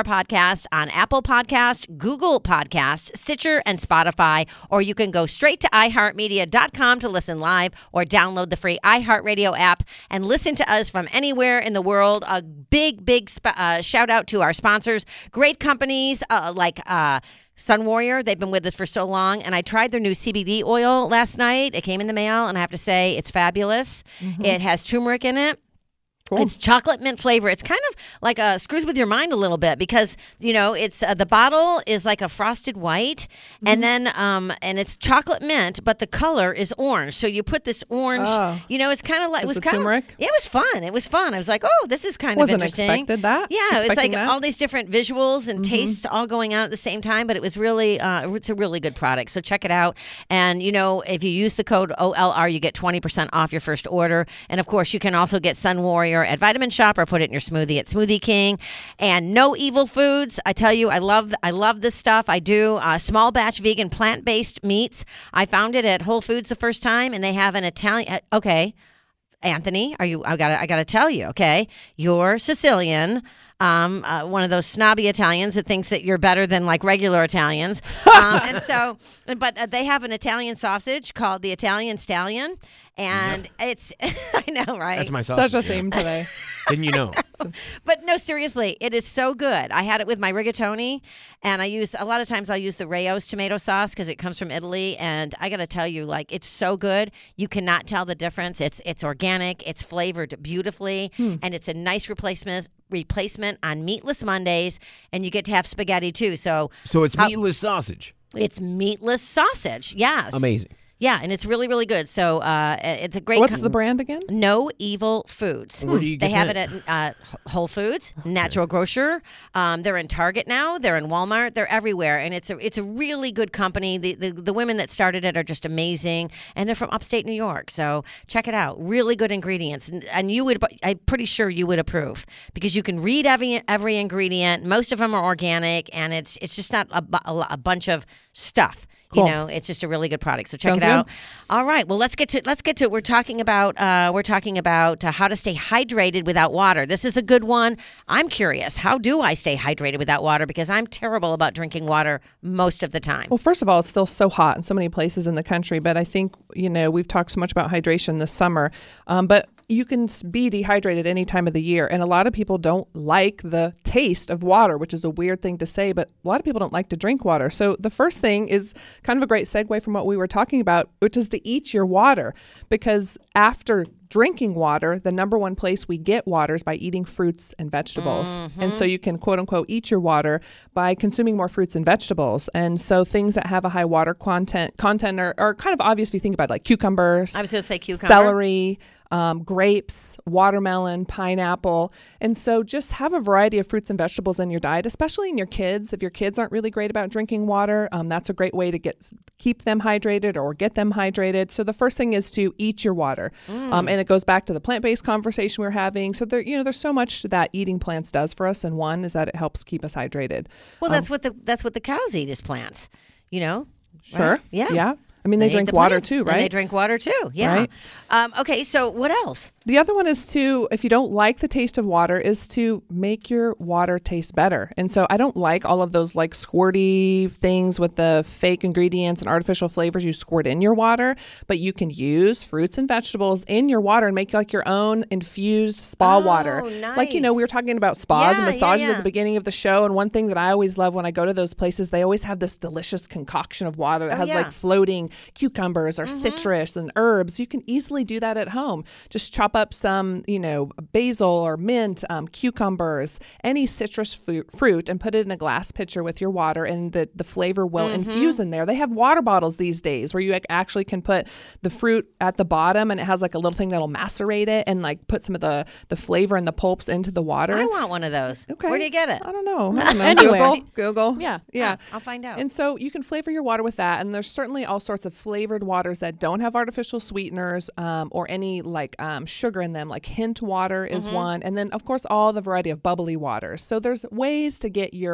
our podcast on Apple Podcasts, Google Podcasts, Stitcher, and Spotify, or you can go straight to i heart media dot com to listen live or download the free iHeartRadio app and listen to us from anywhere in the world. A big, big sp- uh, shout out to our sponsors. Great companies uh, like uh, Sun Warrior. They've been with us for so long, and I tried their new C B D oil last night. It came in the mail, and I have to say it's fabulous. Mm-hmm. It has turmeric in it. Cool. It's chocolate mint flavor. It's kind of like a screws with your mind a little bit because, you know, it's uh, the bottle is like a frosted white mm-hmm. and then um and it's chocolate mint, but the color is orange. So you put this orange, oh. you know, it's kind of like, it was kind turmeric? of, yeah, it was fun. It was fun. I was like, oh, this is kind Wasn't of interesting. Wasn't expected that. Yeah, Expecting it's like that? all these different visuals and mm-hmm. tastes all going out at the same time, but it was really, uh, it's a really good product. So check it out. And, you know, if you use the code O L R, you get twenty percent off your first order. And of course, you can also get Sun Warrior at Vitamin Shop or put it in your smoothie at Smoothie King. And No Evil Foods. I tell you, I love I love this stuff. I do uh, small batch vegan plant-based meats. I found it at Whole Foods the first time, and they have an Italian. Okay, Anthony, are you? I got I got to tell you. Okay, you're Sicilian. Um, uh, one of those snobby Italians that thinks that you're better than like regular Italians. Um, and so, but uh, they have an Italian sausage called the Italian Stallion. And it's, I know, right? That's my sausage. Such a theme today. Didn't you know? But no, seriously, it is so good. I had it with my rigatoni, and I use, a lot of times I'll use the Rayo's tomato sauce because it comes from Italy. And I got to tell you, like, it's so good. You cannot tell the difference. It's it's organic. It's flavored beautifully. Hmm. And it's a nice replacement replacement on Meatless Mondays. And you get to have spaghetti, too. So, so it's how, meatless sausage. It's meatless sausage. Yes. Amazing. Yeah, and it's really, really good. So uh, it's a great. What's com- the brand again? No Evil Foods. Where do you get They have that? it at uh, Whole Foods, Natural Grocer. Um, they're in Target now. They're in Walmart. They're everywhere, and it's a it's a really good company. The, the the women that started it are just amazing, and they're from upstate New York. So check it out. Really good ingredients, and, and you would. I'm pretty sure you would approve because you can read every every ingredient. Most of them are organic, and it's it's just not a, a, a bunch of stuff. Cool. You know, it's just a really good product. So check Sounds it out. good. All right. Well, let's get to let's get to. We're talking about uh, we're talking about uh, how to stay hydrated without water. This is a good one. I'm curious. How do I stay hydrated without water? Because I'm terrible about drinking water most of the time. Well, first of all, it's still so hot in so many places in the country. But I think, you know, we've talked so much about hydration this summer. Um, but you can be dehydrated any time of the year. And a lot of people don't like the taste of water, which is a weird thing to say, but a lot of people don't like to drink water. So the first thing is kind of a great segue from what we were talking about, which is to eat your water. Because after drinking water, the number one place we get water is by eating fruits and vegetables. Mm-hmm. And so you can, quote unquote, eat your water by consuming more fruits and vegetables. And so things that have a high water content content are, are kind of obvious if you think about it, like cucumbers. I was going to say cucumber. Celery. Um, grapes, watermelon, pineapple. And so just have a variety of fruits and vegetables in your diet, especially in your kids. If your kids aren't really great about drinking water, um, that's a great way to get keep them hydrated or get them hydrated. So the first thing is to eat your water. Mm. Um, and it goes back to the plant-based conversation we we're having. So there, you know, there's so much that eating plants does for us. And one is that it helps keep us hydrated. Well, um, that's what the that's what the cows eat is plants, you know? Sure. Right? Yeah. Yeah. I mean, they, they drink the water plants, too, right? And they drink water too, yeah. Right? Um, okay, so what else? The other one is to, if you don't like the taste of water, is to make your water taste better. And so I don't like all of those like squirty things with the fake ingredients and artificial flavors you squirt in your water, but you can use fruits and vegetables in your water and make like your own infused spa Oh, water. nice. Like, you know, we were talking about spas and Yeah, yeah, massages yeah. at the beginning of the show. And one thing that I always love when I go to those places, they always have this delicious concoction of water that Oh, has yeah. like floating cucumbers or Mm-hmm. citrus and herbs. You can easily do that at home. Just chop up some, you know, basil or mint, um, cucumbers, any citrus fu- fruit, and put it in a glass pitcher with your water, and the, the flavor will Mm-hmm. infuse in there. They have water bottles these days where you ac- actually can put the fruit at the bottom, and it has like a little thing that'll macerate it and like put some of the, the flavor and the pulps into the water. I want one of those. Okay. Where do you get it? I don't know. I don't know. Anywhere. Google. Google. Yeah. Yeah. Oh, I'll find out. And so you can flavor your water with that. And there's certainly all sorts of flavored waters that don't have artificial sweeteners um, or any like um, sugar in them, like hint water is Mm-hmm. one. And then, of course, all the variety of bubbly waters. So there's ways to get your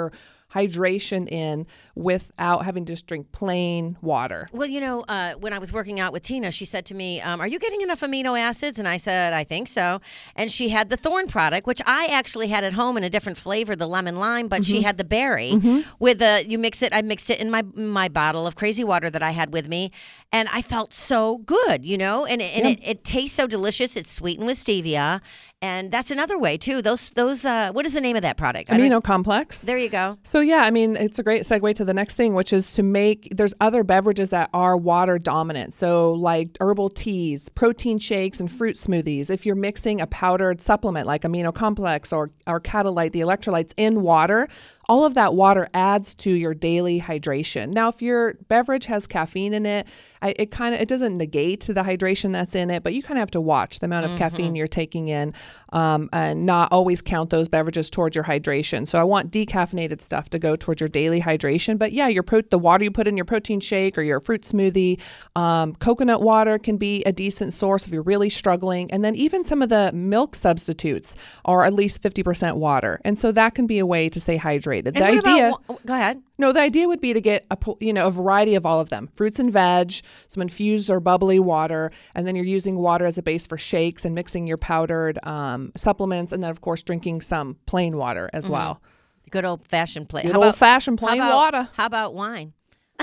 hydration in without having to just drink plain water. Well, you know, uh, when I was working out with Tina, she said to me, um, are you getting enough amino acids? And I said, I think so. And she had the Thorne product, which I actually had at home in a different flavor, the lemon lime, but mm-hmm. she had the berry mm-hmm. with the, you mix it, I mixed it in my my bottle of crazy water that I had with me. And I felt so good, you know, and, and yeah. it, it tastes so delicious. It's sweetened with stevia. And that's another way, too. Those, those. Uh, what is the name of that product? Amino complex. There you go. So, yeah, I mean, it's a great segue to the next thing, which is to make, there's other beverages that are water dominant. So, like herbal teas, protein shakes, and fruit smoothies. If you're mixing a powdered supplement like amino complex or, or Catalyte, the electrolytes in water, all of that water adds to your daily hydration. Now, if your beverage has caffeine in it, I, it kind of it doesn't negate the hydration that's in it, but you kind of have to watch the amount of mm-hmm. caffeine you're taking in, um, and not always count those beverages towards your hydration. So I want decaffeinated stuff to go towards your daily hydration. But yeah, your pro- the water you put in your protein shake or your fruit smoothie, um, coconut water can be a decent source if you're really struggling. And then even some of the milk substitutes are at least fifty percent water, and so that can be a way to stay hydrated. And the what idea, about, go ahead. No, the idea would be to get a you know a variety of all of them: fruits and veg, some infused or bubbly water, and then you're using water as a base for shakes and mixing your powdered um, supplements, and then of course drinking some plain water as mm-hmm. well. Good old fashioned plain. Good old fashioned plain how about, water. How about wine?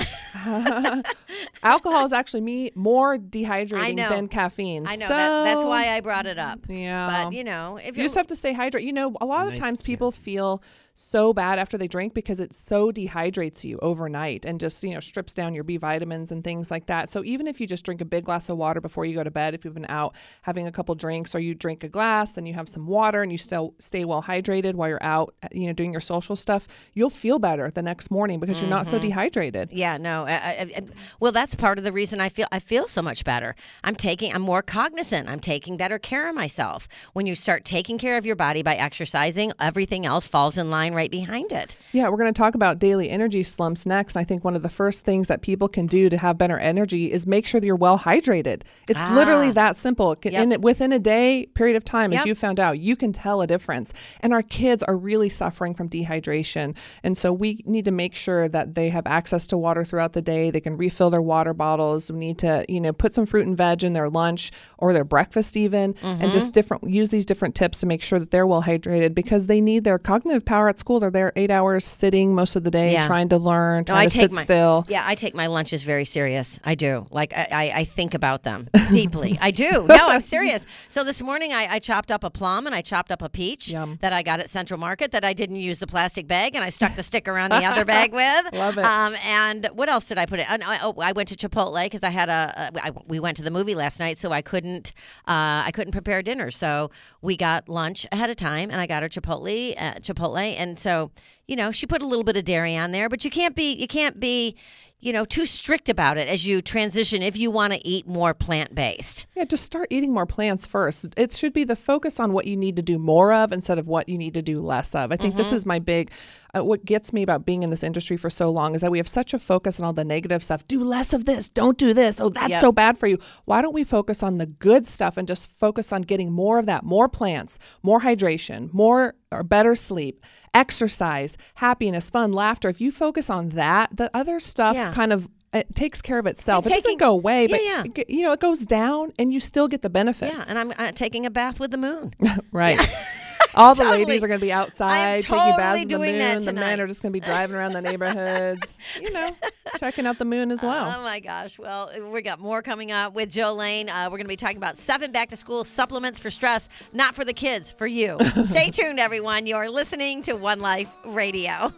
Alcohol is actually me more dehydrating I know. than caffeine. I know. So, that, that's why I brought it up. Yeah. But, you know, if you just have to stay hydrated. You know, a lot of Nice times tip. people feel so bad after they drink because it so dehydrates you overnight and just, you know, strips down your B vitamins and things like that. So even if you just drink a big glass of water before you go to bed, if you've been out having a couple drinks, or you drink a glass and you have some water and you still stay well hydrated while you're out, you know, doing your social stuff, you'll feel better the next morning because mm-hmm. you're not so dehydrated. Yeah, no. I, I, I, well, that's part of the reason I feel I feel so much better. I'm taking, I'm more cognizant. I'm taking better care of myself. When you start taking care of your body by exercising, everything else falls in line right behind it. Yeah, we're going to talk about daily energy slumps next. I think one of the first things that people can do to have better energy is make sure that you're well hydrated. It's ah. literally that simple. Yep. In, within a day period of time, yep. as you found out, you can tell a difference. And our kids are really suffering from dehydration. And so we need to make sure that they have access to water throughout the day. They can refill their water bottles. We need to, you know, put some fruit and veg in their lunch or their breakfast even, mm-hmm. and just different use these different tips to make sure that they're well hydrated, because they need their cognitive power at school. They're there eight hours sitting most of the day, yeah. trying to learn, trying no, to sit my, still. Yeah, I take my lunches very serious. I do. Like, I, I, I think about them deeply. I do. No, I'm serious. So this morning I, I chopped up a plum and I chopped up a peach Yum. that I got at Central Market that I didn't use the plastic bag, and I stuck the stick around the other bag with. Love it. Um, and what else did I put it? Oh, I went to Chipotle because I had a, a I, we went to the movie last night, so I couldn't uh, I couldn't prepare dinner. So we got lunch ahead of time, and I got her Chipotle, uh, Chipotle, and so you know she put a little bit of dairy on there, but you can't be you can't be. you know, too strict about it as you transition if you want to eat more plant-based. Yeah, just start eating more plants first. It should be the focus on what you need to do more of instead of what you need to do less of. I think mm-hmm. this is my big, uh, what gets me about being in this industry for so long is that we have such a focus on all the negative stuff. Do less of this. Don't do this. Oh, that's yep. so bad for you. Why don't we focus on the good stuff and just focus on getting more of that, more plants, more hydration, more or better sleep, exercise, happiness, fun, laughter. If you focus on that, the other stuff yeah. kind of it takes care of itself. Yeah, it doesn't go away, yeah, but yeah. It, you know, it goes down and you still get the benefits. Yeah, and I'm uh, taking a bath with the moon. Right. All the totally. ladies are going to be outside totally taking baths with the doing moon. The men are just going to be driving around the neighborhoods, you know, checking out the moon as well. Oh, my gosh. Well, we got more coming up with Joe Lane. Uh, we're going to be talking about seven back-to-school supplements for stress, not for the kids, for you. Stay tuned, everyone. You're listening to One Life Radio.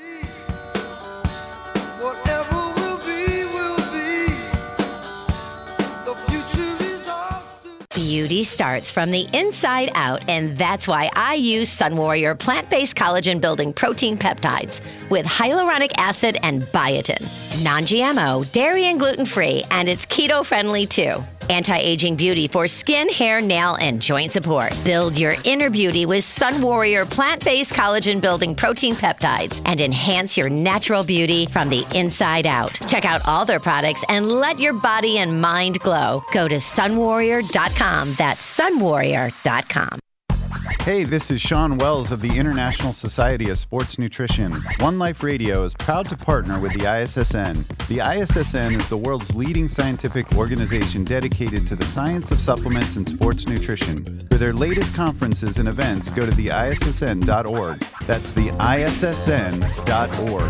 Whatever will be, will be. The future is ours. Beauty starts from the inside out, and that's why I use Sun Warrior plant-based collagen building protein peptides with hyaluronic acid and biotin. Non-G M O, dairy and gluten-free, and it's keto-friendly too. Anti-aging beauty for skin, hair, nail, and joint support. Build your inner beauty with Sun Warrior plant-based collagen building protein peptides and enhance your natural beauty from the inside out. Check out all their products and let your body and mind glow. Go to sun warrior dot com. That's sun warrior dot com. Hey, this is Sean Wells of the International Society of Sports Nutrition. One Life Radio is proud to partner with the I S S N. The I S S N is the world's leading scientific organization dedicated to the science of supplements and sports nutrition. For their latest conferences and events, go to the I S S N dot org. That's the I S S N dot org.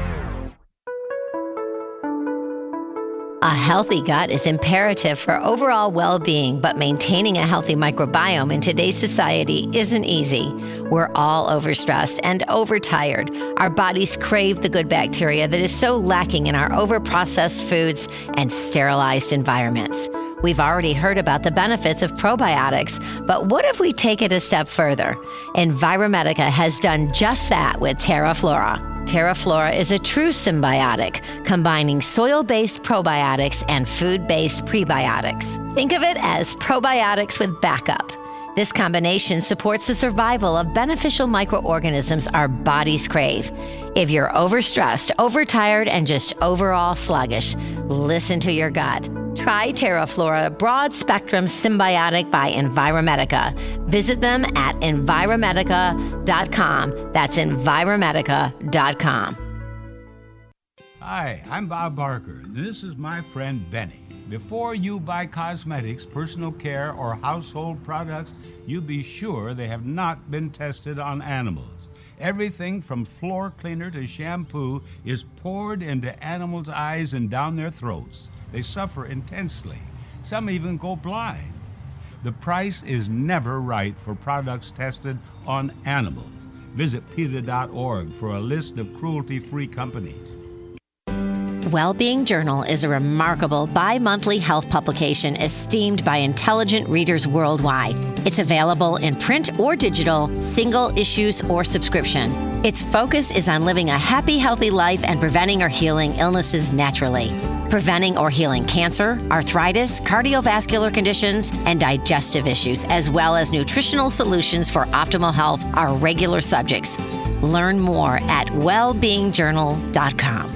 A healthy gut is imperative for overall well-being, but maintaining a healthy microbiome in today's society isn't easy. We're all overstressed and overtired. Our bodies crave the good bacteria that is so lacking in our overprocessed foods and sterilized environments. We've already heard about the benefits of probiotics, but what if we take it a step further? Enviromedica has done just that with TerraFlora. TerraFlora is a true symbiotic, combining soil-based probiotics and food-based prebiotics. Think of it as probiotics with backup. This combination supports the survival of beneficial microorganisms our bodies crave. If you're overstressed, overtired, and just overall sluggish, listen to your gut. Try TerraFlora Broad Spectrum Symbiotic by Enviromedica. Visit them at enviromedica dot com. That's enviromedica dot com. Hi, I'm Bob Barker. This is my friend Benny. Before you buy cosmetics, personal care, or household products, you be sure they have not been tested on animals. Everything from floor cleaner to shampoo is poured into animals' eyes and down their throats. They suffer intensely. Some even go blind. The price is never right for products tested on animals. Visit PETA dot org for a list of cruelty-free companies. Wellbeing Journal is a remarkable bi-monthly health publication esteemed by intelligent readers worldwide. It's available in print or digital, single issues or subscription. Its focus is on living a happy, healthy life and preventing or healing illnesses naturally. Preventing or healing cancer, arthritis, cardiovascular conditions, and digestive issues, as well as nutritional solutions for optimal health are regular subjects. Learn more at well being journal dot com.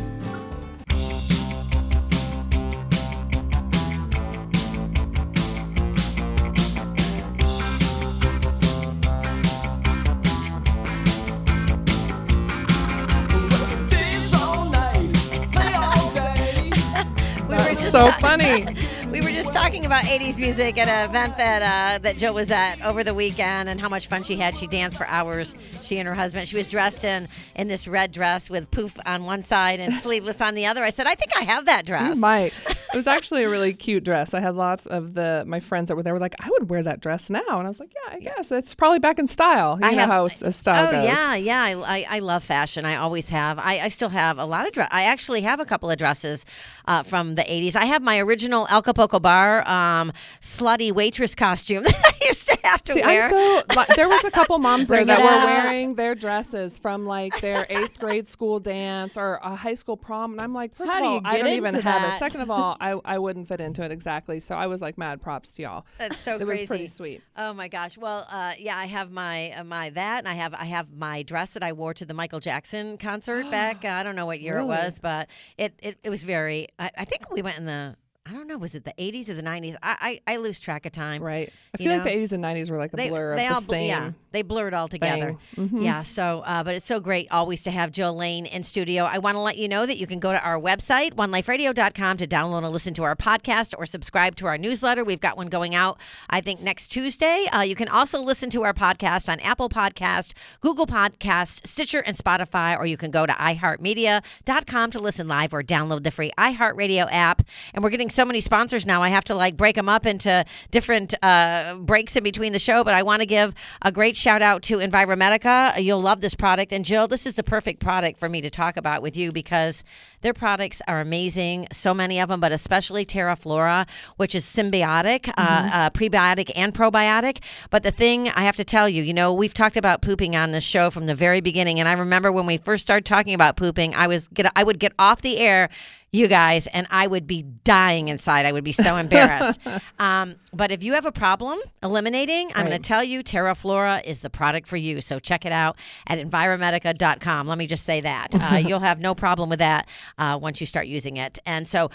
So funny. We were just talking about eighties music at an event that uh, that Jill was at over the weekend and how much fun she had. She danced for hours, she and her husband. She was dressed in, in this red dress with poof on one side and sleeveless on the other. I said, I think I have that dress. You might. It was actually a really cute dress. I had lots of the my friends that were there were like, I would wear that dress now. And I was like, yeah, I guess. It's probably back in style. You I know have, how a style oh, goes. yeah, yeah. I, I, I love fashion. I always have. I, I still have a lot of dress. I actually have a couple of dresses uh, from the eighties. I have my original Acapulco Bar um, slutty waitress costume that I used to have to See, wear. I'm so, like, there was a couple moms there Bring that it were out. wearing their dresses from like their eighth grade school dance or a high school prom. And I'm like, first How of do all, you I get don't even into have that? it. Second of all, I, I wouldn't fit into it exactly. So I was like, mad props to y'all. That's so it crazy. was pretty sweet. Oh my gosh. Well, uh, yeah, I have my uh, my that, and I have I have my dress that I wore to the Michael Jackson concert back. Uh, I don't know what year Really? it was, but it, it, it was very. I, I think we went in the. I don't know. Was it the eighties or the nineties? I, I I lose track of time. Right. I You feel know? like the eighties and nineties were like a They, blur they of all the bl- same. yeah, they blurred all together. thing. Mhm. Yeah. So, uh, but it's so great always to have Jill Lane in studio. I want to let you know that you can go to our website, one life radio dot com, to download and listen to our podcast or subscribe to our newsletter. We've got one going out, I think, next Tuesday. Uh, you can also listen to our podcast on Apple Podcast, Google Podcast, Stitcher, and Spotify, or you can go to i heart media dot com to listen live or download the free iHeartRadio app. And we're getting so many sponsors now. I have to like break them up into different uh, breaks in between the show, but I want to give a great shout out to Enviromedica. You'll love this product. And Jill, this is the perfect product for me to talk about with you because their products are amazing. So many of them, but especially TerraFlora, which is symbiotic, mm-hmm. uh, uh, prebiotic and probiotic. But the thing I have to tell you, you know, we've talked about pooping on this show from the very beginning. And I remember when we first started talking about pooping, I was get, I would get off the air, you guys, and I would be dying inside. I would be so embarrassed. um, but if you have a problem eliminating, I'm Right. going to tell you TerraFlora is the product for you. So check it out at enviromedica dot com. Let me just say that. Uh, you'll have no problem with that uh, once you start using it. And so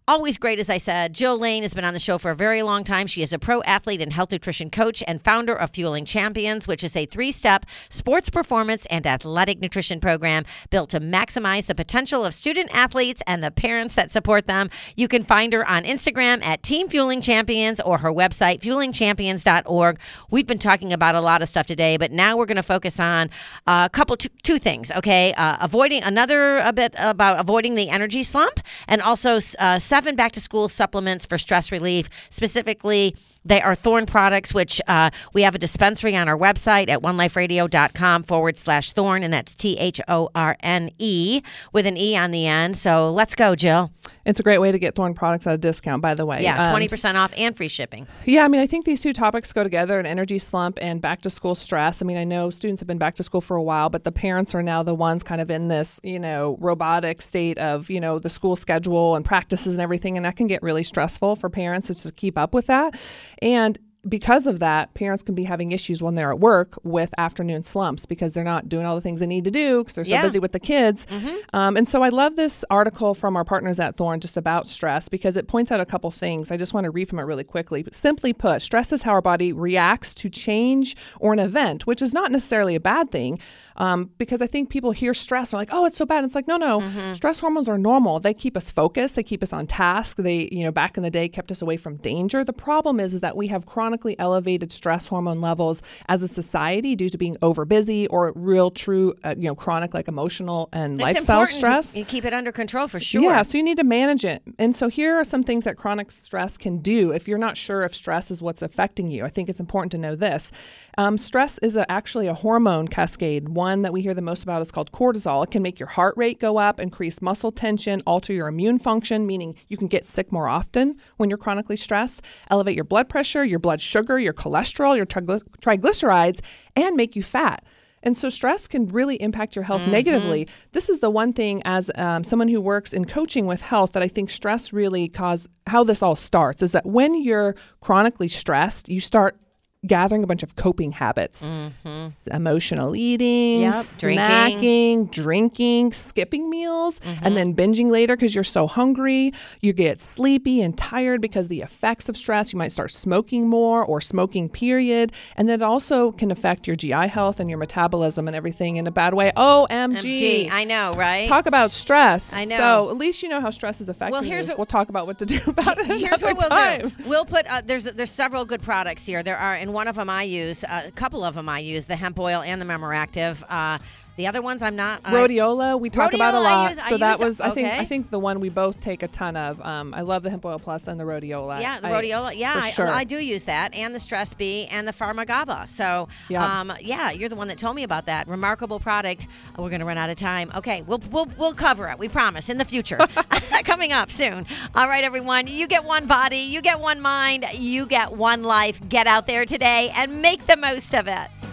always great, as I said. Jill Lane has been on the show for a very long time. She is a pro athlete and health nutrition coach and founder of Fueling Champions, which is a three-step sports performance and athletic nutrition program built to maximize the potential of student athletes and the parents that support them. You can find her on Instagram at Team Fueling Champions or her website, fueling champions dot org. We've been talking about a lot of stuff today, but now we're going to focus on a couple, two, two things, okay? Uh, avoiding another a bit about avoiding the energy slump, and also uh, seven back-to-school supplements for stress relief. Specifically, they are Thorne products, which uh, we have a dispensary on our website at one life radio dot com forward slash Thorne, and that's T H O R N E with an E on the end. So let's go, Jill. It's a great way to get Thorne products at a discount, by the way. Yeah, twenty percent um, off and free shipping. Yeah, I mean, I think these two topics go together, an energy slump and back-to-school stress. I mean, I know students have been back to school for a while, but the parents are now the ones kind of in this, you know, robotic state of, you know, the school schedule and practices and everything, and that can get really stressful for parents to keep up with that. And because of that, parents can be having issues when they're at work with afternoon slumps because they're not doing all the things they need to do because they're so yeah. busy with the kids. Mm-hmm. Um, and so I love this article from our partners at Thorne just about stress because it points out a couple things. I just want to read from it really quickly. But simply put, stress is how our body reacts to change or an event, which is not necessarily a bad thing. Um, because I think people hear stress and are like, oh, it's so bad. And it's like, no, no, mm-hmm. stress hormones are normal. They keep us focused. They keep us on task. They, you know, back in the day kept us away from danger. The problem is, is that we have chronically elevated stress hormone levels as a society due to being over busy or real, true, uh, you know, chronic, like emotional and it's lifestyle stress. To, you keep it under control for sure. Yeah. So you need to manage it. And so here are some things that chronic stress can do. If you're not sure if stress is what's affecting you, I think it's important to know this. Um, stress is a, actually a hormone cascade. One that we hear the most about is called cortisol. It can make your heart rate go up, increase muscle tension, alter your immune function, meaning you can get sick more often when you're chronically stressed, elevate your blood pressure, your blood sugar, your cholesterol, your trigly- triglycerides, and make you fat. And so stress can really impact your health mm-hmm. negatively. This is the one thing as um, someone who works in coaching with health that I think stress really cause how this all starts is that when you're chronically stressed, you start gathering a bunch of coping habits, mm-hmm. S- emotional eating, yep. snacking, drinking. drinking, skipping meals, mm-hmm. and then binging later because you're so hungry. You get sleepy and tired because the effects of stress. You might start smoking more or smoking, period. And that also can affect your G I health and your metabolism and everything in a bad way. O M G. M G, I know, right? Talk about stress. I know. So at least you know how stress is affecting well, here's you. What, we'll talk about what to do about it Here's what we'll time. do. We'll put, uh, there's there's several good products here. There are, and one of them I use, uh, a couple of them I use, the hemp oil and the Memoractive. Uh, the other ones I'm not. I, Rhodiola, we talk Rhodiola about a lot. I use, so I that use, was, I think, okay. I think the one we both take a ton of. Um, I love the hemp oil plus and the Rhodiola. Yeah, the I, Rhodiola. Yeah, I, sure. I do use that, and the Stress Bee and the Pharmagaba. So, yeah. um, yeah, you're the one that told me about that remarkable product. We're going to run out of time. Okay, we'll we'll we'll cover it. We promise in the future, coming up soon. All right, everyone. You get one body, you get one mind, you get one life. Get out there today and make the most of it.